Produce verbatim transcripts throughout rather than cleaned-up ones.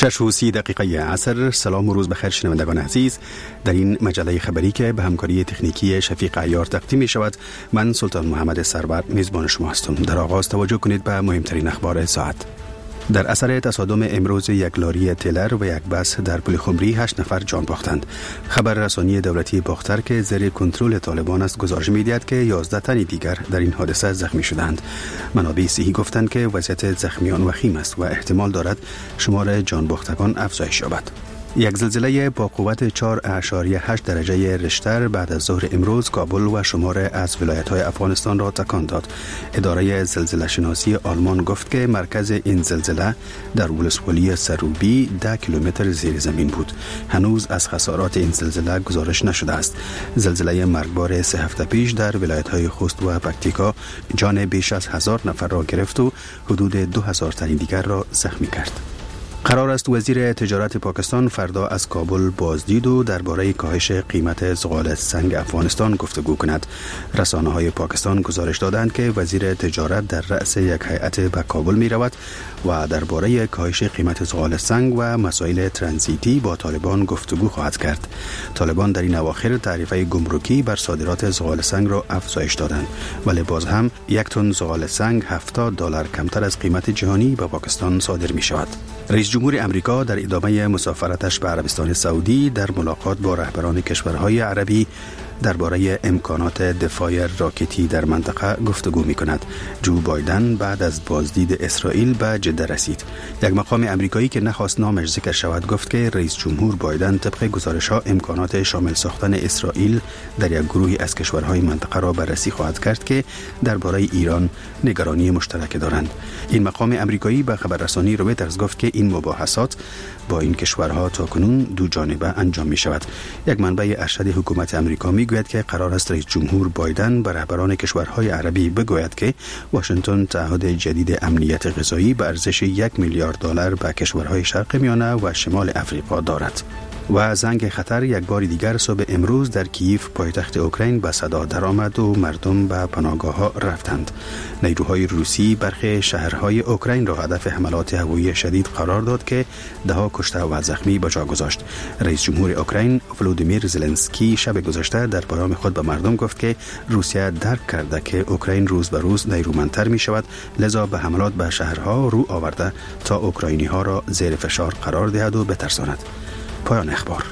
شش و سی دقیقه عصر. سلام و روز بخیر شنوندگان عزیز. در این مجله خبری که به همکاری تکنیکی شفیق عیار تقدیم می شود، من سلطان محمد سرور میزبان شما هستم. در آغاز توجه کنید به مهمترین اخبار ساعت. در اثر تصادم امروز یک لاری تیلر و یک بس در پل خمری هشت نفر جان باختند. خبر رسانی دولتی باختر که زیر کنترل طالبان است گزارش می‌دهد که یازده تن دیگر در این حادثه زخمی شدند. منابع صحی گفتند که وضعیت زخمیان وخیم است و احتمال دارد شمار جان باختگان افزایش یابد. یک زلزله با قوت چهار اعشاریه هشت درجه ریشتر بعد از ظهر امروز کابل و شمار از ولایت‌های افغانستان را تکان داد. اداره زلزله شناسی آلمان گفت که مرکز این زلزله در ولسوالی سروبی ده کیلومتر زیر زمین بود. هنوز از خسارات این زلزله گزارش نشده است. زلزله مرگبار سه هفته پیش در ولایت‌های خوست و پکتیکا جان بیش از هزار نفر را گرفت و حدود دو هزار تن دیگر را زخمی کرد. قرار است وزیر تجارت پاکستان فردا از کابل بازدید و درباره کاهش قیمت زغال سنگ افغانستان گفتگو کند. رسانه‌های پاکستان گزارش دادند که وزیر تجارت در رأس یک هیئت به کابل می رود و درباره کاهش قیمت زغال سنگ و مسائل ترانزیتی با طالبان گفتگو خواهد کرد. طالبان در این اواخر تعرفه گمرکی بر صادرات زغال سنگ را افزایش دادند، ولی باز هم یک تن زغال سنگ هفتاد دلار کمتر از قیمت جهانی به پاکستان صادر می شود. رئیس جمهور امریکا در ادامه مسافرتش به عربستان سعودی در ملاقات با رهبران کشورهای عربی درباره امکانات دفاع راکتی در منطقه گفتگو می‌کند. جو بایدن بعد از بازدید اسرائیل به جده رسید. یک مقام امریکایی که نخواست نامش ذکر شود گفت که رئیس جمهور بایدن طبق گزارش‌ها امکانات شامل ساختن اسرائیل در یک گروهی از کشورهای منطقه را بررسی خواهد کرد که درباره ایران نگرانی مشترک دارند. این مقام امریکایی به خبررسانی رویترز گفت که این مباحثات با این کشورها تاکنون دو جانبه انجام می شود. یک منبع ارشد حکومت امریکا می گوید که قرار است رئیس جمهور بایدن به رهبران کشورهای عربی بگوید که واشنگتن تعهد جدید امنیت غذایی به ارزش یک میلیارد دلار به کشورهای شرق میانه و شمال افریقا دارد. و زنگ خطر یک بار دیگر صبح امروز در کییف پایتخت اوکراین به صدا درآمد و مردم به پناهگاه‌ها رفتند. نیروهای روسی برخی شهرهای اوکراین را هدف حملات هوایی شدید قرار داد که ده‌ها کشته و زخمی به جا گذاشت. رئیس جمهور اوکراین ولودیمیر زلنسکی شب گذشته در پیام خود به مردم گفت که روسیه درک کرده که اوکراین روز به روز نیرومندتر می شود، لذا به حملات به شهرها رو آورده تا اوکراینی‌ها را زیر فشار قرار دهد و بترساند. پایان اخبار.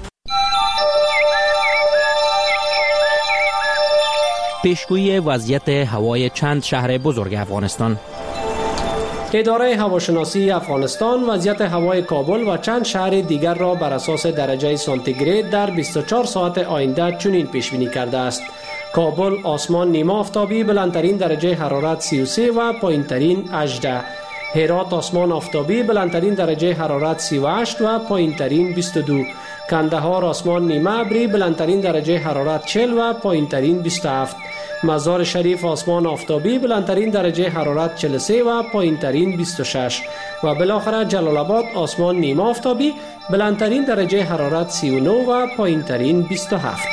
پیشگویی وضعیت هوای چند شهر بزرگ افغانستان. اداره هواشناسی افغانستان وضعیت هوای کابل و چند شهر دیگر را بر اساس درجه سانتیگراد در بیست و چهار ساعت آینده چنین پیش بینی کرده است: کابل آسمان نیمه آفتابی، بلندترین درجه حرارت سی و سه و پایینترین هجده. هرات آسمان آفتابی، بلندترین درجه حرارت سی و هشت و پایینترین بیست و دو. کندهار آسمان نیمه ابری، بلندترین درجه حرارت چهل و پایینترین بیست و هفت. مزار شریف آسمان آفتابی، بلندترین درجه حرارت چهل و سه و پایینترین بیست و شش. و بالاخره جلال آباد آسمان نیمه آفتابی، بلندترین درجه حرارت سی و نه و پایینترین بیست و هفت.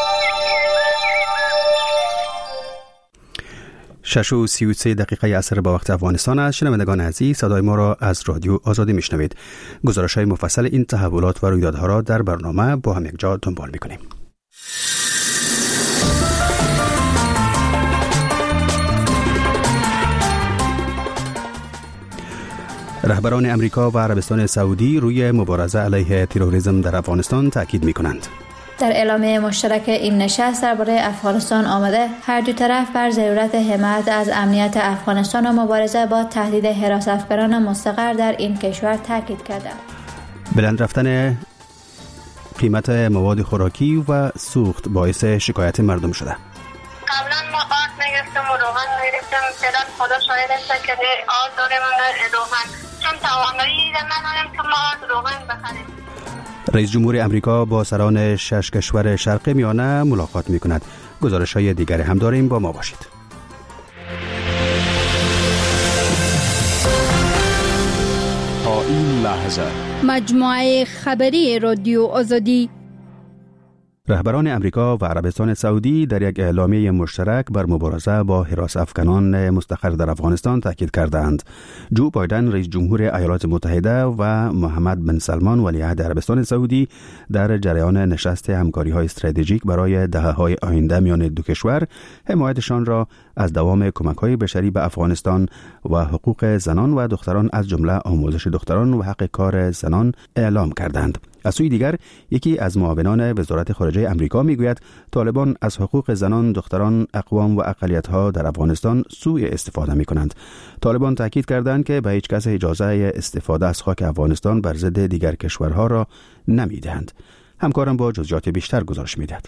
شش و سی و سه دقیقه عصر با وقت افغانستان است. شنوندگان عزیز، صدای ما را از رادیو آزادی میشنوید. گزارش‌های مفصل این تحولات و رویدادها را در برنامه با هم یک جا دنبال میکنیم. رهبران امریکا و عربستان سعودی روی مبارزه علیه تروریسم در افغانستان تاکید میکنند. در اعلامیه مشترک این نشست درباره افغانستان آمده هر دو طرف بر ضرورت حمایت از امنیت افغانستان و مبارزه با تهدید حراس افکاران مستقر در این کشور تاکید کردند. بلند رفتن قیمت مواد خوراکی و سوخت باعث شکایت مردم شده. قبلا ما آرد میگرفتم و روغن میگرفتم، فعلا خدا شاهد است که آرد داریم و روغن، چون توانایی نداریم که ما آرد روغن بخریم. رئیس جمهور امریکا با سران شش کشور شرق میانه ملاقات می کند. گزارش های دیگری هم داریم، با ما باشید. تا این لحظه مجموعه خبری رادیو آزادی رهبران امریکا و عربستان سعودی در یک اعلامیه مشترک بر مبارزه با حراس افغانان مستقر در افغانستان تاکید کردند. جو بایدن رئیس جمهور ایالات متحده و محمد بن سلمان ولیعهد عربستان سعودی در جریان نشست همکاری‌های استراتژیک برای دهه‌های آینده میان دو کشور حمایتشان را از دوام کمک‌های بشری به افغانستان و حقوق زنان و دختران از جمله آموزش دختران و حق کار زنان اعلام کردند. از سوی دیگر یکی از معاونان وزارت خارجه امریکا میگوید طالبان از حقوق زنان، دختران، اقوام و اقلیت‌ها در افغانستان سوء استفاده می‌کنند. طالبان تاکید کردند که به هیچ کس اجازه استفاده از خاک افغانستان بر ضد دیگر کشورها را نمی‌دهند. همکارم با جزئیات بیشتر گزارش می‌دهد.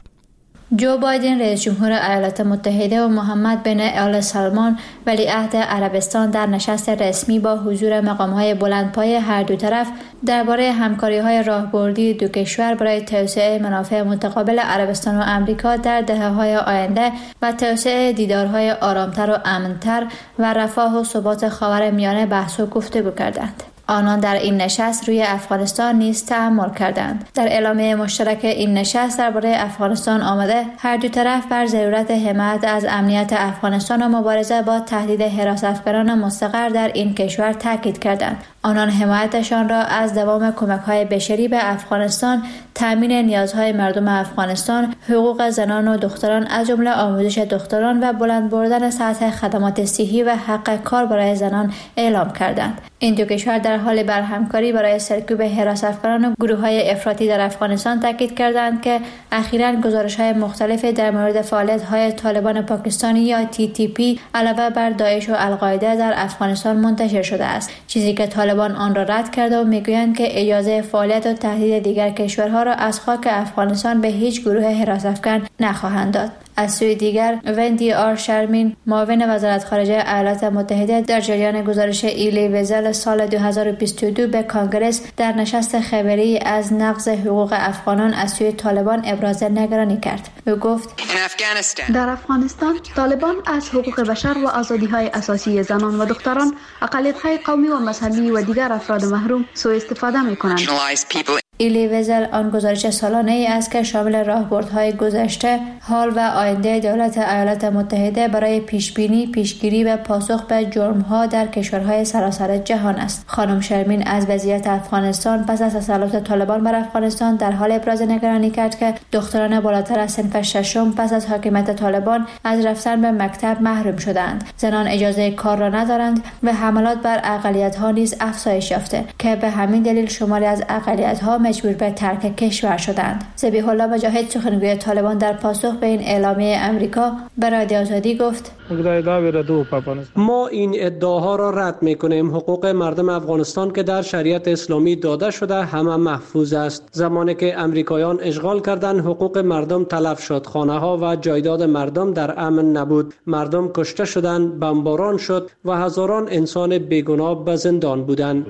جو بایدن رئیس جمهور ایالات متحده و محمد بن آل سلمان ولیعهد عربستان در نشست رسمی با حضور مقام‌های بلندپایه هر دو طرف درباره همکاری‌های راهبردی دو کشور برای توسعه منافع متقابل عربستان و امریکا در دهه‌های آینده و توسعه دیدارهای آرامتر و امن‌تر و رفاه و ثبات خاورمیانه بحث و گفتگو کردند. آنان در این نشست روی افغانستان نیز تأمل کردند. در اعلامیه مشترک این نشست درباره افغانستان آمده هر دو طرف بر ضرورت حمایت از امنیت افغانستان و مبارزه با تهدید حراس افکاران مستقر در این کشور تاکید کردند. آنان حمایتشان را از دوام کمک‌های بشری به افغانستان، تامین نیازهای مردم افغانستان، حقوق زنان و دختران از جمله آموزش دختران و بلند بردن سطح خدمات صحی و حق کار برای زنان اعلام کردند. این دو کشور در حال برهمکاری برای سرکوب حراس افکاران و گروه‌های افراطی در افغانستان تاکید کردند که اخیراً گزارش‌های مختلفی در مورد فعالیت‌های طالبان پاکستانی یا تی تی پی علاوه بر داعش و القاعده در افغانستان منتشر شده است، چیزی که طالبان آن را رد کرده و میگویند که اجازه فعالیت و تهدید دیگر کشورها را از خاک افغانستان به هیچ گروه حراس افکن نخواهند داد. از سوی دیگر وندی آر شرمین معاون وزارت خارجه ایالات متحده در جریان گزارش ایلی وزل سال دو هزار و بیست و دو به کانگرس در نشست خبری از نقض حقوق افغانان از سوی طالبان ابراز نگرانی کرد. او گفت در افغانستان طالبان از حقوق بشر و آزادی‌های اساسی زنان و دختران، اقلیت‌های قومی و مذهبی و دیگر افراد محروم سوء استفاده می‌کنند. ایلی وزل آن گزارش سالانه ای است که شامل راهبردهای گذشته، حال و آینده دولت ایالات متحده برای پیشبینی، پیشگیری و پاسخ به جرم‌ها در کشورهای سراسر جهان است. خانم شرمین از وضعیت افغانستان پس از تسلط طالبان بر افغانستان در حال ابراز نگرانی کرد که دختران بالاتر از صنف ششم پس از حاکمیت طالبان از رفتن به مکتب محروم شدند. زنان اجازه کار را ندارند و حملات بر اقلیت‌ها نیز افزایش یافته که به همین دلیل شماری از اقلیت‌ها مجبور به ترک کشور شدند. ذبیح الله مجاهد سخنگوی طالبان در پاسخ به این اعلامیه امریکا به رادیو آزادی گفت: ما این ادعاها را رد می‌کنیم. حقوق مردم افغانستان که در شریعت اسلامی داده شده همه محفوظ است. زمانی که امریکایان اشغال کردند حقوق مردم تلف شد، خانه‌ها و جایداد مردم در امن نبود، مردم کشته شدند، بمباران شد و هزاران انسان بیگناه به زندان بودند.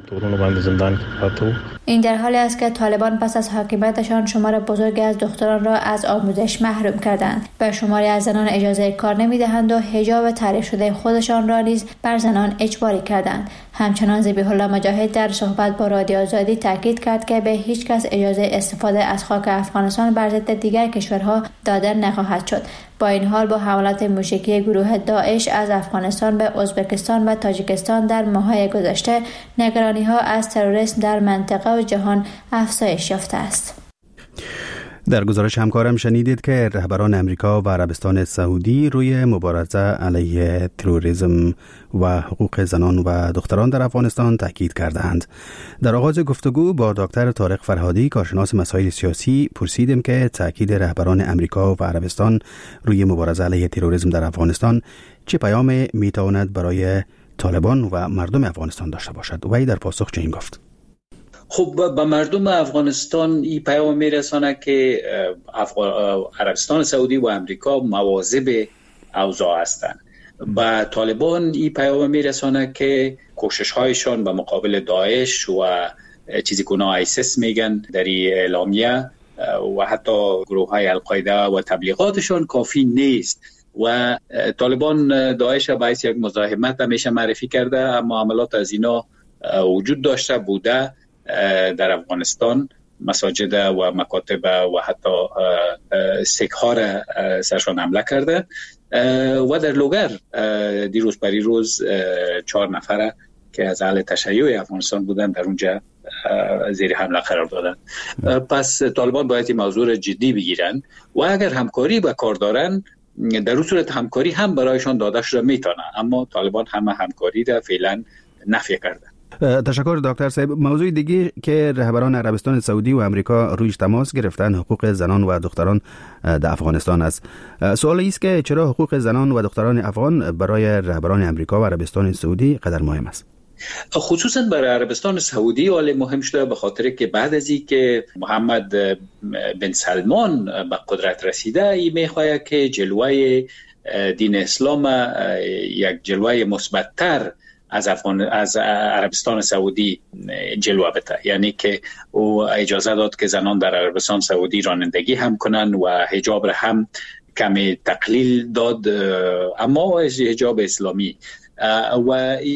این در حالی است که طالبان پس از حاکمیتشان شمار بزرگی از دختران را از آموزش محروم کردند. به شماری از زنان اجازه کار نمی‌دهند و حجاب تعریف شده خودشان را نیز بر زنان اجباری کردند. همچنان ذبیح الله مجاهد در صحبت با رادیو آزادی تاکید کرد که به هیچ کس اجازه استفاده از خاک افغانستان بر ضد دیگر کشورها داده نخواهد شد. با این حال با حملات موشکی گروه داعش از افغانستان به ازبکستان و تاجیکستان در ماه‌های گذشته نگرانی‌ها از تروریسم در منطقه و جهان افزایش یافته است. در گزارش همکارم شنیدید که رهبران امریکا و عربستان سعودی روی مبارزه علیه تروریسم و حقوق زنان و دختران در افغانستان تاکید کردند. در آغاز گفتگو با دکتر طارق فرهادی کارشناس مسائل سیاسی پرسیدیم که تاکید رهبران امریکا و عربستان روی مبارزه علیه تروریسم در افغانستان چه پیامی میتواند برای طالبان و مردم افغانستان داشته باشد. وی در پاسخ چنین گفت: خب به مردم افغانستان این پیام میرسانه که عربستان سعودی و امریکا مواظب اوضاع هستند. به طالبان این پیام میرسانه که کوشش هایشان به مقابل داعش و چیزی که اونا آیسیس میگن در این اعلامیه و حتی گروه های القاعده و تبلیغاتشان کافی نیست و طالبان داعش باعث یک مزاحمت همیشه معرفی کرده، اما عملات از اینا وجود داشته بوده در افغانستان مساجد و مکاتب و حتی سکه ها را سرشان حمله کرده و در لوگر دیروز پریروز چهار نفره که از اهل تشیع افغانستان بودن در اونجا زیر حمله قرار دادن. پس طالبان باید این موضوع را جدی بگیرن و اگر همکاری با کار دارن در اون صورت همکاری هم برایشان داده شده میتونه، اما طالبان همه همکاری را فعلا نفی کردن. تشکر دکتر صاحب. موضوع دیگه که رهبران عربستان سعودی و امریکا رویش تماس گرفتن حقوق زنان و دختران در افغانستان است. سوال است که چرا حقوق زنان و دختران افغان برای رهبران امریکا و عربستان سعودی قدر مهم است؟ خصوصا برای عربستان سعودی ولی مهم شده به خاطر که بعد از این که محمد بن سلمان به قدرت رسیده، ای میخواهد که جلوه دین اسلام یک جلوه مثبت‌تر از افغان از عربستان سعودی جلوه بده، یعنی که او اجازه داد که زنان در عربستان سعودی رانندگی هم کنن و حجاب را هم کمی تقلیل داد، اما حجاب اسلامی و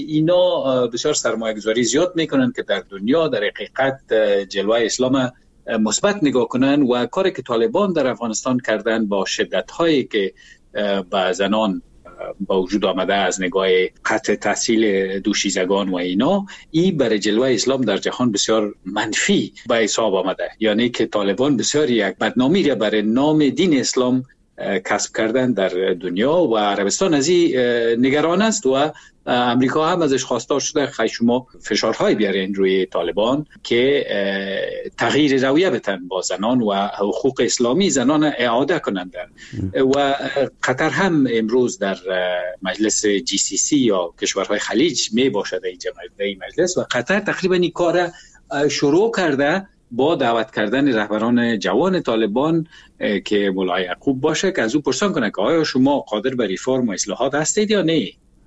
اینا بسیار سرمایه‌گذاری زیاد میکنن که در دنیا در حقیقت جلوه اسلام مثبت نگاه کنن و کاری که طالبان در افغانستان کردن با شدت‌هایی که با زنان با وجود آمده از نگاه قطع تحصیل دوشیزگان و اینا، این برای جلوه اسلام در جهان بسیار منفی به حساب آمده، یعنی که طالبان بسیار یک بدنامی را برای نام دین اسلام کسب کردن در دنیا و عربستان از این نگران است و امریکا هم ازش خواسته شده خیلی شما فشارهای بیارین روی طالبان که تغییر رویه بتن با زنان و حقوق اسلامی زنان اعاده کنند. و قطر هم امروز در مجلس جی سی سی یا کشورهای خلیج می باشد این مجلس و قطر تقریبا این کار شروع کرده با دعوت کردن رهبران جوان طالبان که مولای یعقوب باشه که از او پرسان کنه که آیا شما قادر به ریفرم و اصلاحات هستید یا نه.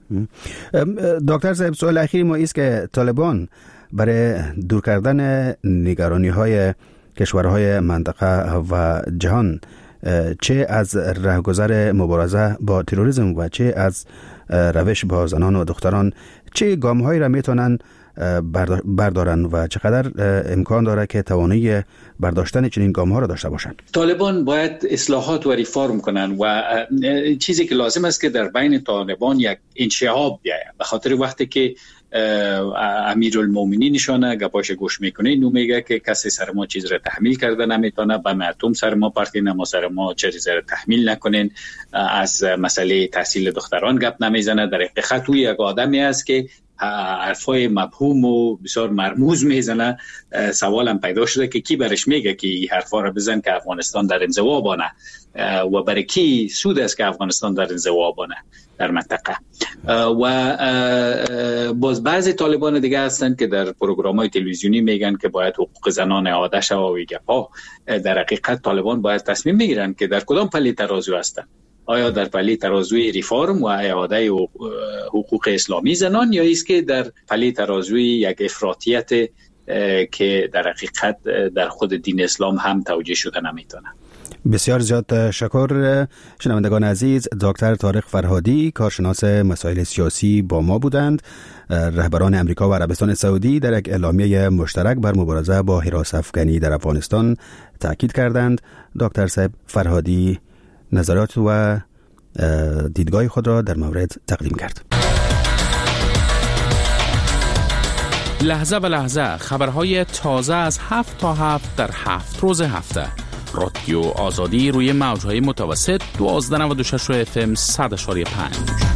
دکتر صاحب، سوال اخیری ما است که طالبان برای دور کردن نگرانی های کشورهای منطقه و جهان، چه از راهگذر مبارزه با تروریسم و چه از روش با زنان و دختران، چه گام‌هایی را میتونن بردارن و چقدر امکان داره که توانایی برداشتن چنین گام‌ها را داشته باشند؟ طالبان باید اصلاحات و ریفرم کنن و چیزی که لازم است که در بین طالبان یک انشعاب بیاید، به خاطر وقتی که امیرالمومنین نشانه گپاش گوش میکنه نو میگه که کسی سر ما چیز را تحمیل کرده نمیتونه، به مردم سر ما پرتین، ما سر ما چیز را تحمیل نکنین، از مسئله تحصیل دختران گپ نمیزنه. در حقیقت توی یک آدمی است که حرفای مبهوم و بسیار مرموز میزنه. سوالم پیدا شده که کی برش میگه که این حرفا رو بزن که افغانستان در انزوا بانه و برای کی سود است که افغانستان در انزوا بانه در منطقه. و باز بعضی طالبان دیگه هستن که در پروگرام‌های تلویزیونی میگن که باید حقوق زنان اعاده شود و گپا. در حقیقت طالبان باید تصمیم بگیرن که در کدام پله ترازو هستن، آیا در پله ترازوی ریفرم و اعاده حقوق اسلامی زنان یا است که در پله ترازوی یک افراطیت که در حقیقت در خود دین اسلام هم توجیه شده نمیتونه. بسیار زیاد تشکر. شنوندگان عزیز، دکتر طارق فرهادی، کارشناس مسائل سیاسی با ما بودند. رهبران امریکا و عربستان سعودی در یک اعلامیه مشترک بر مبارزه با حراس افغانی در افغانستان تاکید کردند. دکتر صاحب فرهادی نظرات و دیدگاه خود را در مورد تقدیم کرد. لحظه به لحظه خبرهای تازه از هفت تا هفت در هفت روز هفته. رادیو آزادی روی موجهای متوسط دوازده نود و شش اف ام صد اشاری پنج.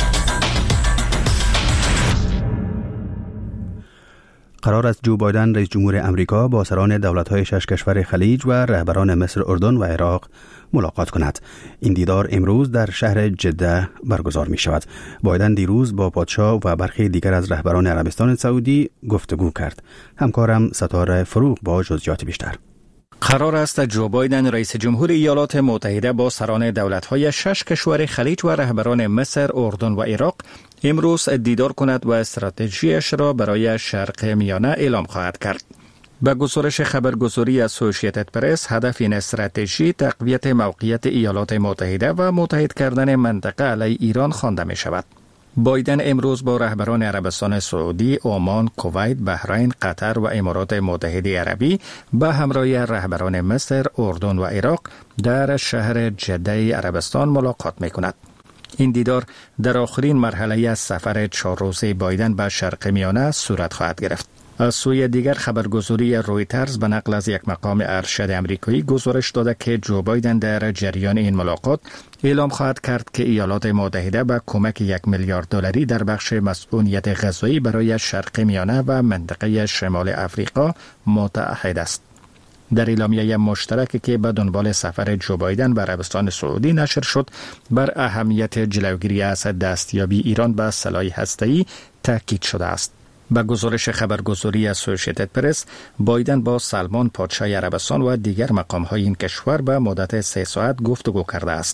قرار است جو بایدن رئیس جمهور امریکا با سران دولت‌های شش کشور خلیج و رهبران مصر، اردن و عراق ملاقات کند. این دیدار امروز در شهر جده برگزار می شود. بایدن دیروز با پادشاه و برخی دیگر از رهبران عربستان سعودی گفتگو کرد. همکارم ستاره فروغ با جزئیات بیشتر. قرار است جو بایدن رئیس جمهور ایالات متحده با سران دولت‌های شش کشور خلیج و رهبران مصر، اردن و عراق امروز دیدار کند و استراتژیش را برای شرق میانه اعلام خواهد کرد. به گزارش خبرگزاری اسوسییتد پرس، هدف این استراتژی تقویت موقعیت ایالات متحده و متحد کردن منطقه علیه ایران خوانده می شود. بایدن امروز با رهبران عربستان سعودی، عمان، کویت، بحرین، قطر و امارات متحده عربی به همراه رهبران مصر، اردن و عراق در شهر جده عربستان ملاقات می‌کند. این دیدار در آخرین مرحله از سفر چهار روزه بایدن به شرق میانه صورت خواهد گرفت. از سوی دیگر خبرگزاری رویترز به نقل از یک مقام ارشد امریکایی گزارش داده که جو بایدن در جریان این ملاقات اعلام خواهد کرد که ایالات متحده به کمک یک میلیارد دلاری در بخش مسئولیت غذایی برای شرق میانه و منطقه شمال افریقا متعهد است. در اعلامیه مشترکی که به دنبال سفر جو بایدن به عربستان سعودی نشر شد، بر اهمیت جلوگیری از دستیابی ایران به سلاح هسته‌ای تاکید شده است. به گزارش خبرگزاری اسوسییتد پرس، بایدن با سلمان پادشاه عربستان و دیگر مقام‌های این کشور به مدت سه ساعت گفتگو کرده است.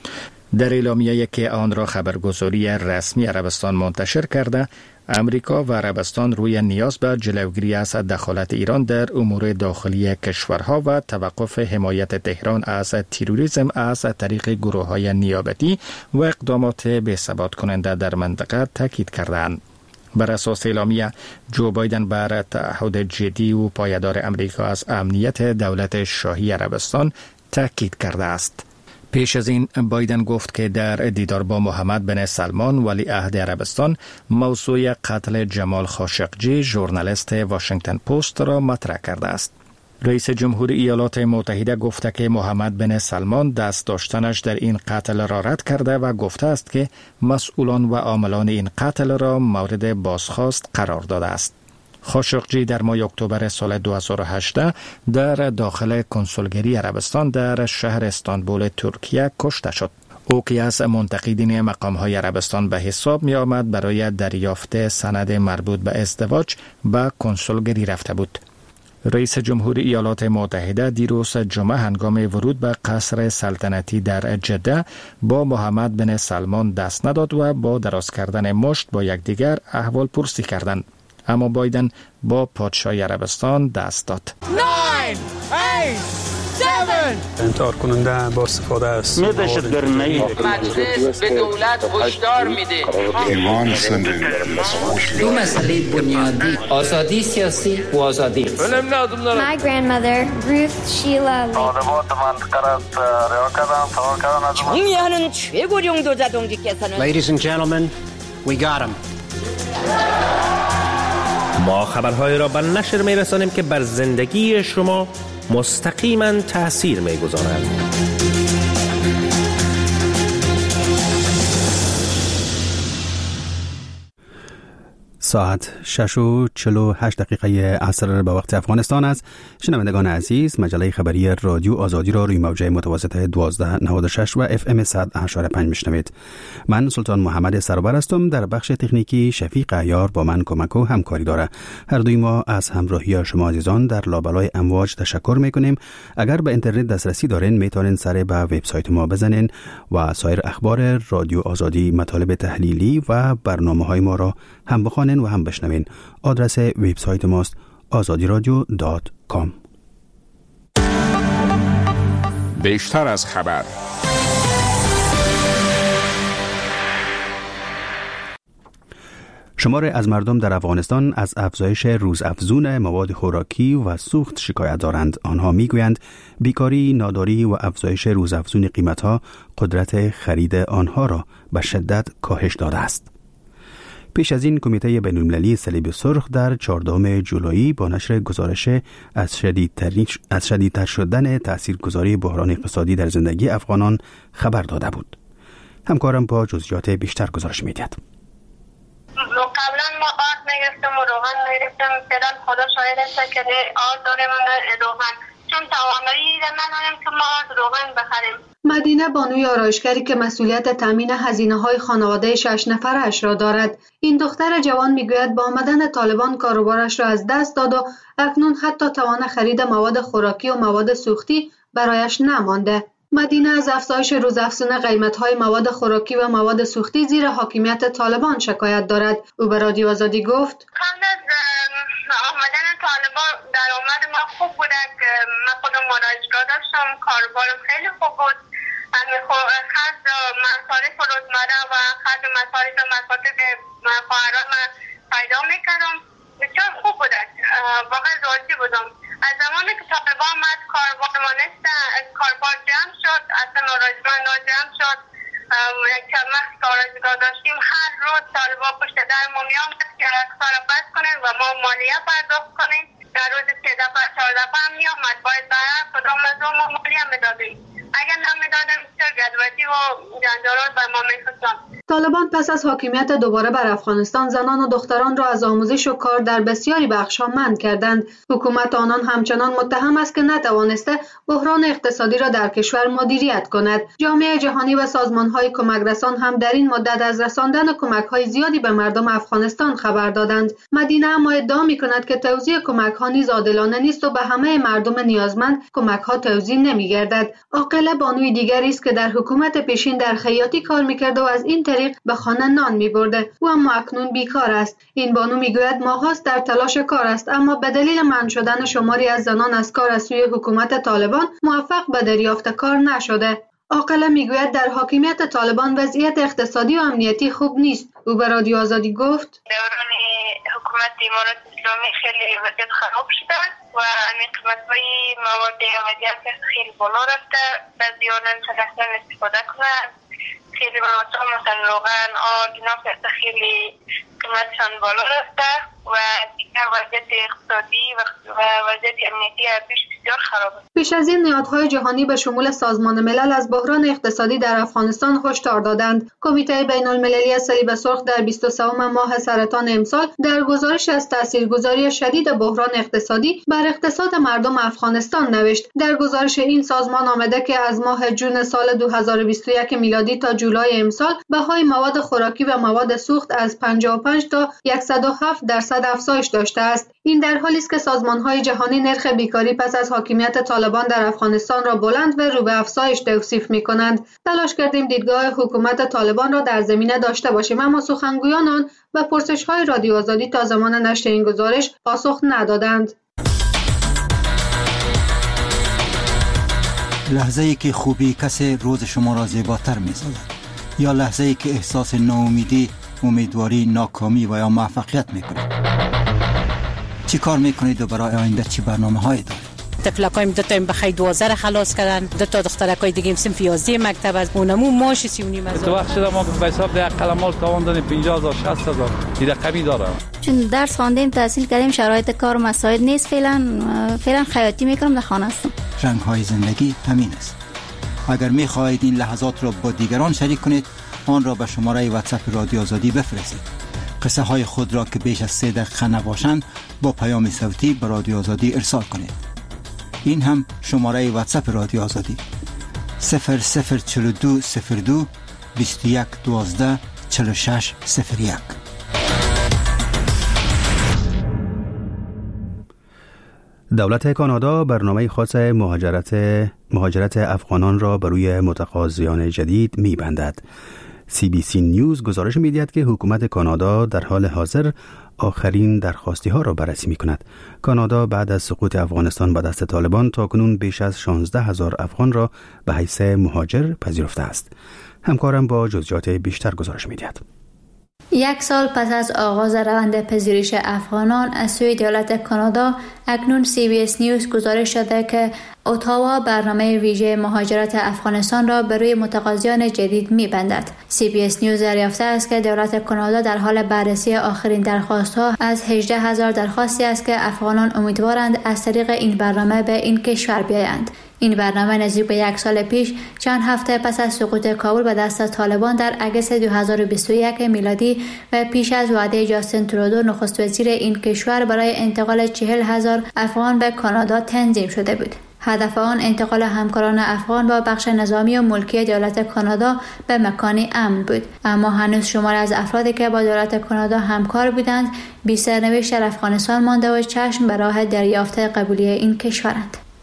در اعلامیه‌ای که آن را خبرگزاری رسمی عربستان منتشر کرده، امریکا و عربستان روی نیاز به جلوگیری از دخالت ایران در امور داخلی کشورها و توقف حمایت تهران از تروریسم از طریق گروه‌های نیابتی و اقدامات بی‌ثبات کننده در منطقه تاکید کردند. بر اساس اعلامیه، جو بایدن بر تعهد جدی و پایدار امریکا از امنیت دولت شاهی عربستان تاکید کرده است. پیش از این بایدن گفت که در دیدار با محمد بن سلمان ولیعهد عربستان موضوع قتل جمال خاشقجی ژورنالیست واشنگتن پست را مطرح کرده است. رئیس جمهور ایالات متحده گفته که محمد بن سلمان دست داشتنش در این قتل را رد کرده و گفته است که مسئولان و عاملان این قتل را مورد بازخواست قرار داده است. خاشقجی در ماه اکتبر سال دو هزار و هجده در داخل کنسولگری عربستان در شهر استانبول ترکیه کشته شد. او که از منتقدین مقام‌های عربستان به حساب می آمد برای دریافت سند مربوط به ازدواج به کنسولگری رفته بود. رئیس جمهور ایالات متحده دیروز جمعه هنگام ورود به قصر سلطنتی در جده با محمد بن سلمان دست نداد و با دراز کردن مشت با یکدیگر احوال پرسی کردند. اما بایدن با پادشاه عربستان دست داد. انتحار کننده با استفاده است. مجلس به دولت هشدار میده. دو مسئله بنیادی، آزادی سیاسی و آزادی. My grandmother, Ruth Sheila Lee. Ladies and gentlemen, we got him. ما خبرهای را به نشر می رسانیم که بر زندگی شما مستقیما تأثیر می گذارند. ساعت شش و چهل و هشت دقیقه عصر به وقت افغانستان است. شنوندگان عزیز، مجله خبری رادیو آزادی را روی موجه متوسط دوازده نود و شش و اف ام صد و هشت و پنج میشنوید. من سلطان محمد سرور هستم. در بخش تکنیکی شفیق عیار با من کمک و همکاری داره. هر دوی ما از همراهی شما عزیزان در لابلای امواج تشکر میکنیم. اگر به اینترنت دسترسی دارین میتونین سر به وبسایت ما بزنین و سایر اخبار رادیو آزادی، مطالب تحلیلی و برنامه‌های ما را هم بخوانین و هم بشنوین. آدرس وبسایت ماست آزادی رادیو دات کام. بیشتر از خبر. شمار از مردم در افغانستان از افزایش روزافزون مواد خوراکی و سوخت شکایت دارند. آنها میگویند بیکاری، ناداری و افزایش روزافزون قیمتها قدرت خرید آنها را به شدت کاهش داده است. پیش از این کمیته بین‌المللی صلیب سرخ در چهاردهم جولای با نشر گزارش از شدیدتر از شدیدتر شدن تاثیرگذاری بحران اقتصادی در زندگی افغانان خبر داده بود. همکارم با جزئیات بیشتر گزارش می‌دهد. قبلا ما آرد میگرفتم و روغن میگرفتم، فعلا خدا شاهد است که آرد داریم و روغن، چون توانایی نداریم که ما آرد روغن بخریم. مدینه بانوی آرایشگری که مسئولیت تامین هزینه‌های خانواده شش نفرش را دارد، این دختر جوان میگوید با آمدن طالبان کاروبارش را از دست داد و اکنون حتی توان خرید مواد خوراکی و مواد سوختی برایش نمانده. مدینه از افزایش روزافزون قیمت‌های مواد خوراکی و مواد سوختی زیر حاکمیت طالبان شکایت دارد. او به رادیو آزادی گفت: قبل از آمدن طالبان درآمد ما خوب بود، که من خودم آرایشگاه داشتم، کاروبارم خیلی خوب بود، خرج مصارف روزمره و خرج مصارف مکاتب خواهران پیدا میکردم. بسیار خوب بود، واقعا راضی بودم. از زمانی که طالبان آمد کاربار ما نیست، کاربار جمع شد، اصلا آرایشگاه جمع شد. یک وقت آرایشگاه داشتیم هر روز طالبان پشت در ما میامد که کار بس کنیم و ما مالیه پرداخت کنیم. در روز سه دفعه چهار دفعه هم میامد، باید برای کدام از ما مالیه میدادیم. اگر نمیدادیم بسیار گدوتی و جنجالات بر ما میخواستم. طالبان پس از حاکمیت دوباره بر افغانستان زنان و دختران را از آموزش و کار در بسیاری بخش‌ها منع کردند. حکومت آنان همچنان متهم است که نتوانسته بحران اقتصادی را در کشور مدیریت کند. جامعه جهانی و سازمان‌های کمک رسان هم در این مدت از رساندن کمک‌های زیادی به مردم افغانستان خبر دادند. مدینه اما ادعا می‌کند که توزیع کمک‌ها نیز عادلانه نیست و به همه مردم نیازمند کمک‌ها توزیع نمی‌گردد. عاقله بانوی دیگری است که در حکومت پیشین در خیاطی کار می‌کرد و از این به خانه نان می برده. او اما اکنون بیکار است. این بانو می گوید ماهاست در تلاش کار است، اما به دلیل منع شدن شماری از زنان از کار از سوی حکومت طالبان موفق به دریافت کار نشده. عاقله می گوید در حاکمیت طالبان وضعیت اقتصادی و امنیتی خوب نیست. او به رادیو آزادی گفت دوران حکومت امارات اسلامی خیلی وضعیت خراب شده و قیمت‌های مواد وضعیت خیلی بالا رفته. بعضی‌ها نمی‌تونستن استفاده کنند. خیلی مواد مثلا روغن، آرد، اینا خیلی قیمتشان بالا رفته و دیگر وضعیت اقتصادی و وضعیت امنیتی ارتش بسیار خراب است. پیش از این نهادهای جهانی به شمول سازمان ملل از بحران اقتصادی در افغانستان هشدار دادند. کمیته بین المللی صلیب سرخ در بیست و سوم ماه سرطان امسال در گزارش از تاثیرگذاری شدید بحران اقتصادی بر اقتصاد مردم افغانستان نوشت. در گزارش این سازمان آمده که از ماه جون سال دو هزار و بیست و یک میلادی تا جولای امسال بهای مواد خوراکی و مواد سوخت از پنجاه و پنج تا صد و هفت درصد افزایش داشته است. این در حالی است که سازمان‌های جهانی نرخ بیکاری پس از حاکمیت طالبان در افغانستان را بلند و رو به افزایش توصیف می‌کنند. تلاش کردیم دیدگاه حکومت طالبان را در زمینه داشته باشیم، اما سخنگویان آن و پرسش‌های رادیو آزادی تا زمان نشر این گزارش پاسخ ندادند. لحظه‌ای که خوبی کسی روز شما را زیباتر می‌سازد، یا لحظه‌ای که احساس ناامیدی، امیدواری، ناکامی و یا موفقیت می‌کنید. چی کار می‌کنید و برای آینده چی برنامه‌هایی دارید؟ تفلکایم دو تا این بخی دوازده را خلاص کردن، دو تا دخترکای دیگه صنف یازده مکتب از اونمو ماش سی و نیم هزار. تو وقت شده ما به حساب ده قلمال تاوان دادیم پنجاه هزار شصت هزار دیگه کمی داره. چون درس خواندیم تحصیل کردیم شرایط کار مساعد نیست، فعلا فعلا خیاطی میکنم در خانه هستم. رنگ‌های زندگی همین است. اگر می‌خواهید این لحظات را با دیگران شریک کنید، آن را به شماره واتساپ رادیو آزادی بفرستید. قصه های خود را که بیش از سه دقیقه نباشند با پیام صوتی به رادیو آزادی ارسال کنید. این هم شماره واتساپ رادیو آزادی صفر صفر چهل و دو صفر دو بیست و یک دوازده چهل و شش صفر یک. دولت کانادا برنامه خاص مهاجرت مهاجرت افغانان را بر روی متقاضیان جدید می‌بندد. سی بی سی نیوز گزارش می‌دهد که حکومت کانادا در حال حاضر آخرین درخواستی‌ها را بررسی می‌کند. کانادا بعد از سقوط افغانستان به دست طالبان تاکنون بیش از شانزده هزار افغان را به حیث مهاجر پذیرفته است. همکارم با جزئیات بیشتر گزارش می‌دهد. یک سال پس از آغاز روند پذیرش افغانان از سوی دولت کانادا، اکنون سی بی اس نیوز گزارش داده که اتاوا برنامه ویژه مهاجرت افغانستان را به روی متقاضیان جدید می‌بندد. سی بی اس نیوز دریافته است که دولت کانادا در حال بررسی آخرین درخواست‌ها از هجده هزار درخواستی است که افغانان امیدوارند از طریق این برنامه به این کشور بیایند. این برنامه نزدیک به یک سال پیش چند هفته پس از سقوط کابل به دست طالبان در اگست دو هزار و بیست و یک میلادی و پیش از وعده جاستین ترودو نخست وزیر این کشور برای انتقال چهل هزار افغان به کانادا تنظیم شده بود. هدف آن انتقال همکاران افغان با بخش نظامی و ملکی دولت کانادا به مکانی امن بود، اما هنوز شماری از افرادی که با دولت کانادا همکار بودند بی سرنوشت در افغانستان مانده و چشم به راه دریافت قبولی این کشورند.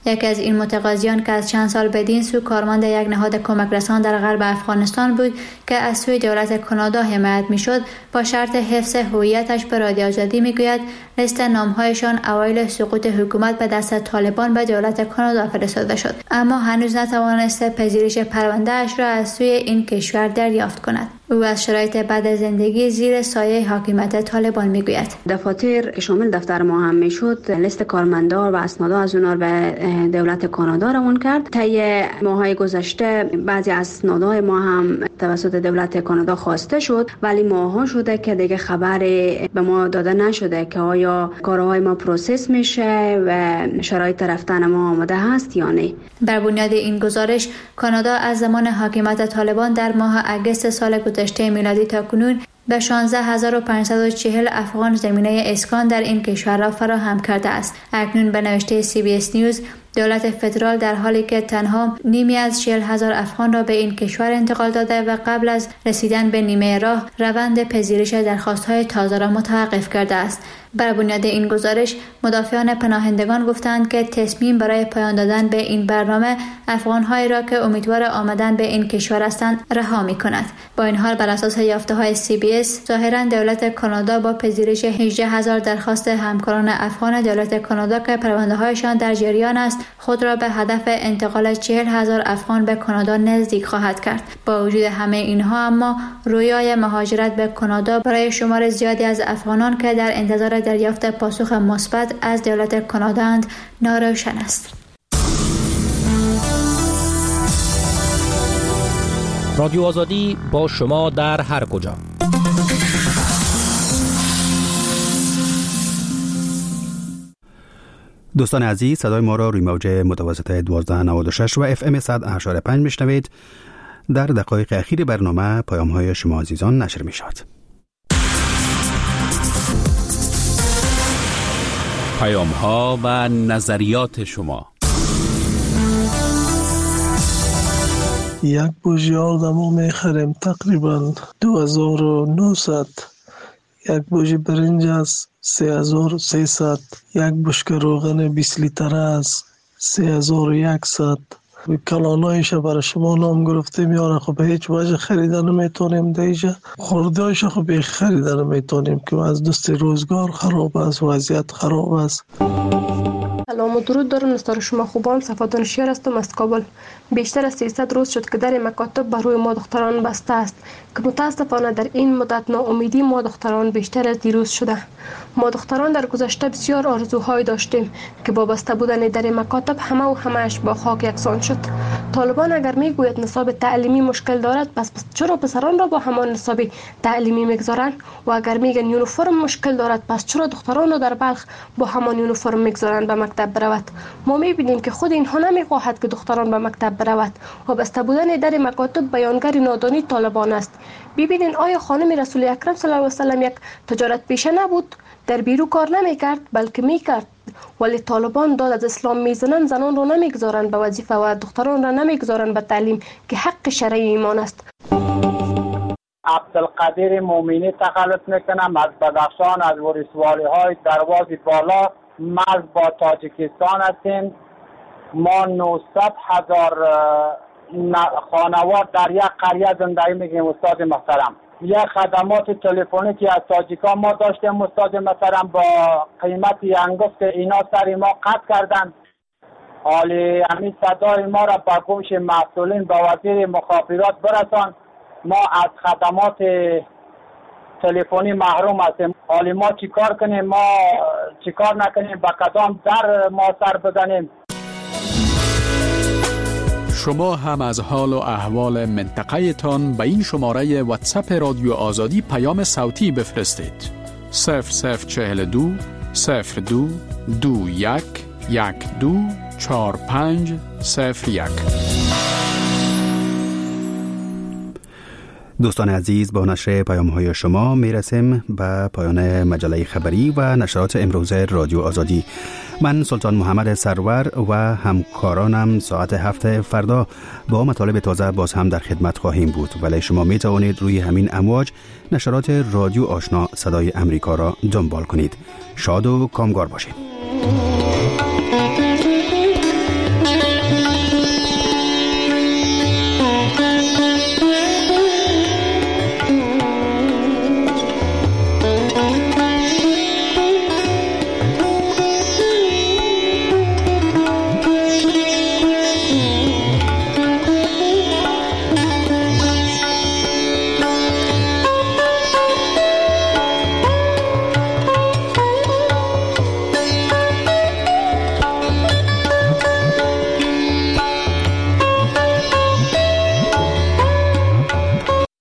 یکی از این متقاضیان که از چند سال بدین سو کارمند یک نهاد کمک رسان در غرب افغانستان بود که از سوی دولت کانادا حمایت میشد، با شرط حفظ هویتش به رادیو آزادی میگوید لیست نامهایشان اوایل سقوط حکومت به دست طالبان به دولت کانادا فرستاده شد، اما هنوز نتوانسته پذیرش پرونده اش را از سوی این کشور دریافت کند. او از شرایط بد زندگی زیر سایه حاکمیت طالبان میگوید. دفاتر که شامل دفتر ما هم میشد، لیست کارمندان و اسنادها از اونها به دولت کانادا روان کرد. طی ماهای گذشته بعضی اسنادهای ما هم توسط دولت کانادا خواسته شد، ولی ماها شده که دیگه خبری به ما داده نشده که آیا کارهای ما پروسس میشه و شرایط رفتن ما آماده هست یا نه. بر بنیاد این گزارش، کانادا از زمان حاکمیت طالبان در ماه اگست سال گذشته میلادی تا کنون به شانزده هزار و پانصد و چهل افغان زمینه اسکان در این کشور را فراهم کرده است. اکنون به نوشته سی بی اس نیوز، دولت فدرال در حالی که تنها نیمی از چهل هزار افغان را به این کشور انتقال داده و قبل از رسیدن به نیمه راه روند پذیرش درخواست‌های تازه را متوقف کرده است. بر بنیاد این گزارش، مدافعان پناهندگان گفتند که تصمیم برای پایان دادن به این برنامه افغان‌هایی را که امیدوار آمدن به این کشور هستند رها می‌کند. با این حال بر اساس یافته‌های سی بی اس، ظاهراً دولت کانادا با پذیرش هجده هزار درخواست همکاران افغان دولت کانادا که پرونده‌هایشان در جریان است، خود را به هدف انتقال چهل هزار افغان به کانادا نزدیک خواهد کرد. با وجود همه اینها، اما رویای مهاجرت به کانادا برای شمار زیادی از افغانان که در انتظار دریافت پاسخ مثبت از دولت کانادا اند ناروشن است. رادیو آزادی با شما در هر کجا. دوستان عزیز، صدای ما را روی موج متوسط دوازده نود و شش و اف ام صد و هشت و پنج میشنوید. در دقایق اخیر برنامه پیام های شما عزیزان نشر می شود. پیام ها و نظریات شما. یک بوژی آردمو میخریم تقریبا دو هزار و نهصد. یک بوژی برنج است سه هزار و سیصد. یک بشکه روغن بیست لیتر است سه هزار و صد. کلانایش برای شما نام گرفتیم یاره، خب به هیچ وجه خریدن نمیتونیم دیجا، خوردهایش خب به خریدن نمیتونیم که از دست روزگار خراب است، وضعیت خراب است. سلام و درود دارم نستار شما خوبان. صفادان شیر هستم از کابل. بیشتر از سیصد روز شد که در مکاتب بر روی ما دختران بسته است که متاسفانه در این مدت ناامیدی ما دختران بیشتر از دیروز شده. ما دختران در گذشته بسیار آرزوهای داشتیم که با بسته بودن در مکاتب همه و همهش با خاک یکسان شد. طالبان اگر میگوید نصاب تعلیمی مشکل دارد، پس چرا پسران را با همان نصاب تعلیمی میگذارند؟ و اگر میگن یونیفرم مشکل دارد، پس چرا دختران را در بلخ با همان یونیفرم میگذارند به مکتب برود؟ ما میبینیم که خود اینها نمیخواهد که دختران به مکتب برود و بسته بودن در مکاتب بیانگر نادانی طالبان است. ببینین آیا خانم رسول اکرم صلی الله علیه و سلم یک تجارت پیشه نبود؟ در بیرو کار نمیکرد بلکه میکرد، ولی طالبان داد از اسلام میزنن، زنان رو نمیگذارن به وظیفه و دختران را نمیگذارن به تعلیم که حق شرعی ایمان است. عبدالقدیر مومینی تخلص میکنم از بدخشان، از ولسوالی های درواز بالا. مرز با تاجیکستان هستیم. ما نهصد هزار خانوار در یک قریه زندگی میکنیم استاد محترم. یک خدمات تلفنی که از تاجیکان ما داشتیم استاد محترم با قیمت انگفت اینا سر ما قطع کردن. حالی همین صدای ما را با گوش مسئولین با وزیر مخابرات برسان. ما از خدمات تلفنی محروم هستیم. حالی ما چی کار کنیم؟ ما چی کار نکنیم؟ با کدام در ما سر بزنیم؟ شما هم از حال و احوال منطقه تان به این شماره واتساپ رادیو آزادی پیام صوتی بفرستید. صفر صفر چهل دو صفر دو دو یک یک دو چهار پنج صفر یک. دوستان عزیز، با نشر پیام های شما میرسیم به پایان مجله خبری و نشرات امروز رادیو آزادی. من سلطان محمد سرور و همکارانم ساعت هفت فردا با مطالب تازه باز هم در خدمت خواهیم بود، ولی شما می توانید روی همین امواج نشرات رادیو آشنا صدای امریکا را دنبال کنید. شاد و کامگار باشید.